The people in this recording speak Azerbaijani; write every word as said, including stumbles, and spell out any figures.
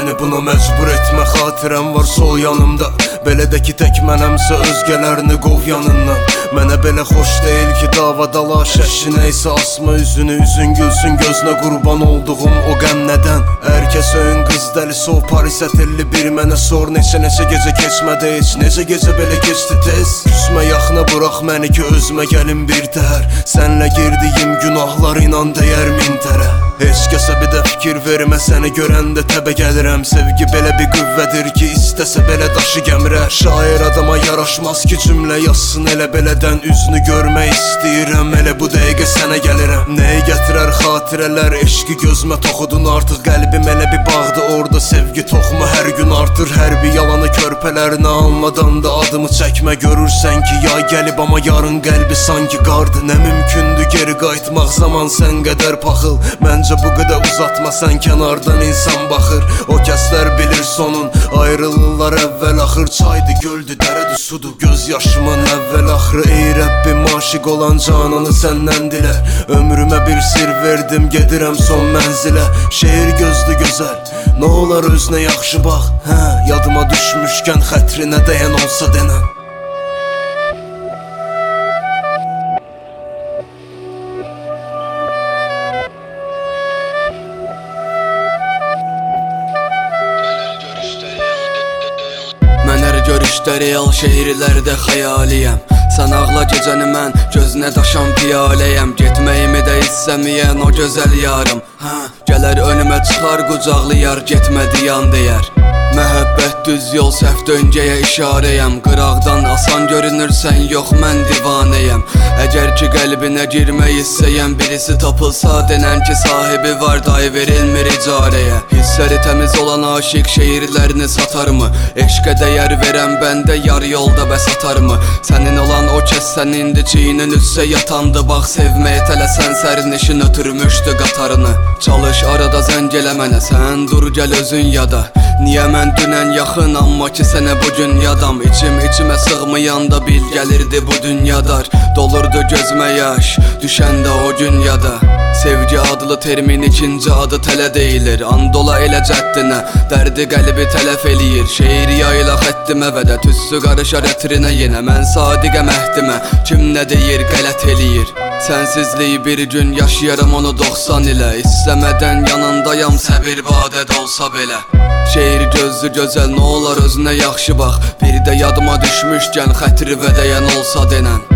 məni buna məcbur etmə. Xatirəm var sol yanımda, belə də ki tək mənəmsə özgələrini qov yanından. Mənə belə xoş deyil ki dava dalaş əşi neysə asma üzünü, üzün gülsün gözünə qurban olduğum o qəm nədən? Ərkəs öyün qız dəlisi o Paris ətilli bir mənə sor, neçə neçə gecə keçmədi heç, necə gecə belə keçdi tez? Küsmə yaxına bıraq məni ki özümə gəlim bir təhər, sənlə girdiyim günahlar inan dəyər min tərə. Heç kəsə bir də fikir vermə, səni görəndə təbə gəlirəm. Sevgi belə bir qüvvədir ki istəsə belə daşı gəmirər. Şair adama yaraşmaz ki cümlə yazsın elə belədən, üzünü görmək istəyirəm, elə bu dəqiqə sənə gəlirəm. Nəyi gətirər xatirələr, eşqi gözümə toxudun artıq, qəlbim elə bir bağdı orada, sevgi toxumu hər gün artır. Hər bir yalanı körpələrinə anladan da adımı çəkmə, görürsən ki yay gəlib amma yarın qəlbi sanki qardı. Nə mümkündür geri qayıtmaq, zaman sən qədər paxıl, məncə bu qədər uzatma, sən kənardan insan baxır. O kəslər bilir sonun, ayrılırlar əvvəl axır, çaydı göldü dərədi sudur göz yaşımın əvvəl axırı. Ey Rəbbim aşiq olan cananı səndən dilər, ömrümə bir sir verdim gedirəm son mənzilə. Şeir gözdü gözəl, nə olar özünə yaxşı bax, hə yadıma düşmüşkən xətrinə dəyən olsa denən. Görüşdə real, şehirlərdə xəyaliyəm. Sən ağla gecəni mən, gözünə daşan piyaləyəm. Getməyimi də istəməyən o gözəl yarım, hə, gələr önümə çıxar qucaqlayar, getmə diyan deyər. Məhəbbət düz yol, səhv döngəyə işarəyəm. Qıraqdan asan görünürsən, yox mən divanəyəm. Əgər ki qəlbinə girmək istəyən birisi tapılsa, denən ki sahibi var, day verilmir icarəyə. Hissləri təmiz olan aşiq şeirlərini satarmı? Eşqə dəyər verən bəndə yar yolda bəs atarmı? Sənin olan o kəs sənindi, çiyinin üstsə yatandı. Bax sevməyə tələsən sərnişin ötürmüşdü qatarını. Çalış arada zəng elə mənə, sən dur gəl özün yada. Niyə mən dünən yaxın, amma ki sənə bugün yadam. İçim içimə sığmayanda bil gəlirdi bu dünyadar. Dolurdu gözümə yaş, düşəndə o gün yada. Sevgi adlı termin ikinci adı tələ deyilir. Andola elə cəddinə, dərdi qəlbi tələf eləyir. Şeir yayla xəttimə və də tüssü qarışar ətrinə yenə. Mən sadiqə məhdimə, kim nə deyir qələt eləyir. Sənsizliyi bir gün yaşayaram onu doxsan ilə. İstəmədən yanındayam səbir badəd olsa belə. Şeir gözlü gözəl, nə olar özünə yaxşı bax. Bir də yadıma düşmüşkən xətri və dəyən olsa denən.